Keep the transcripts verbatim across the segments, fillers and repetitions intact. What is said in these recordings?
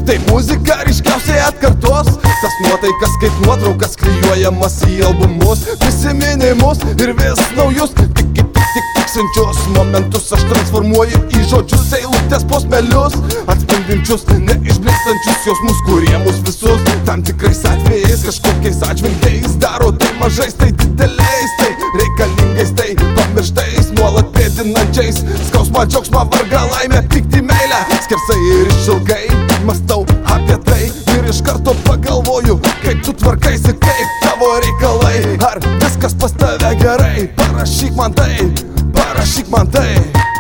Tai muzika ryškiausiai atkartos tas nuotaikas, kaip nuotraukas klijuojamas į albumus, prisiminimus ir vis naujus tik, tik, tik, tik tiksinčius momentus aš transformuoju į žodžius, eilutės posmelius, atspindinčius neišblėstančius jausmus, kurie mus visus tam tikrais atvejais kažkokiais atžvilgiais daro tai mažais, tai dideliais, tai reikalingais, tai pamirštais, nuolat pėdinančiais skausmą, džiaugsmą, vargą, laimę, pyktį, meilę, skersai ir išilgai mąstau apie tai ir iš karto pagalvoju, kaip tu tvarkaisi, kaip tavo reikalai, ar viskas pas tave gerai, parašyk man tai, parašyk man tai.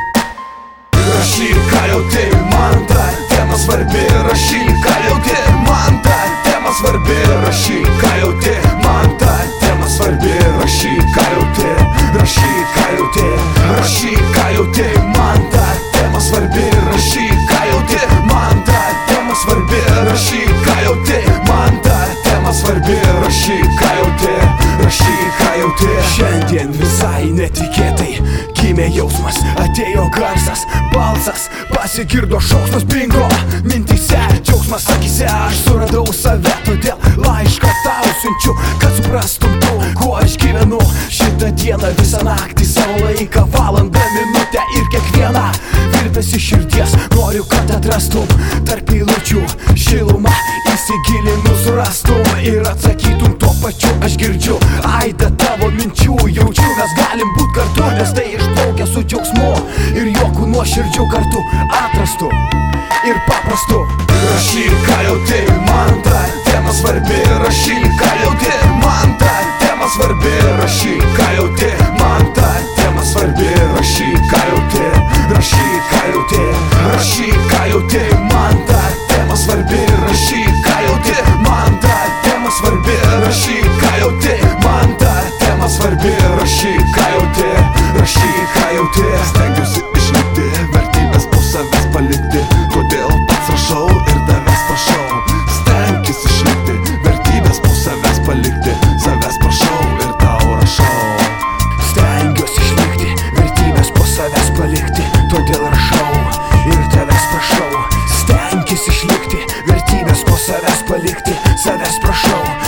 Rašyk, ką jauti, man ta tema svarbi, rašyk, ką jauti, man ta tema svarbi, rašyk, ką jauti, man ta tema svarbi, rašyk, ką jauti, rašyk, ką jauti, rašyk, ką jauti, man ta tema svarbi, rašyk, ką jauti, man ta tema svarbi, rašyk, ką jauti, man ta tema svarbi, rašyk, ką jauti, rašyk, ką jauti. Šiandien visai netikėtai gimė jausmas, atėjo garsas, balsas, pasigirdo šauksmas, bingo, mintyse, džiaugsmas akyse, aš suradau save, todėl laišką tau siunčiu, kad suprastum tu, kuo aš gyvenu šitą dieną, visą naktį, savo laiką, valandą, minutę ir kiekvieną virpesį širdies, noriu, kad atrastum tarp eilučių šilumą, įsigilinus rastum ir atsakytum tuo pačiu, aš girdžiu aidą tavo minčių, jaučiu, mes galim būt kartu, nes tai išplaukia su džiaugsmu ir juoku nuoširdžiu kartu atrastu ir paprastu. Rašyk, ką jauti, man ta tema svarbi, rašyk, ką jauti, man ta tema svarbi, rašyk, ką jauti, man ta tema svarbi, rašyk, ką jauti, rašyk, ką jauti, rašyk, ką jauti, man ta tema svarbi, rašyk, ką jauti, man ta tema svarbi, rašyk, ką jauti, man ta tema svarbi, rašyk, ką jauti, rašyk, ką jauti. Stengiuosi išlikti, vertybės po savęs palikti, todėl pats rašau ir tavęs prašau. Stenkis išlikti, vertybės po savęs palikti, savęs prašau ir tau rašau. Stengiuosi išlikti, vertybės po savęs palikti, todėl rašau ir tavęs prašau. Stenkis išlikti, vertybės po savęs palikti, savęs prašau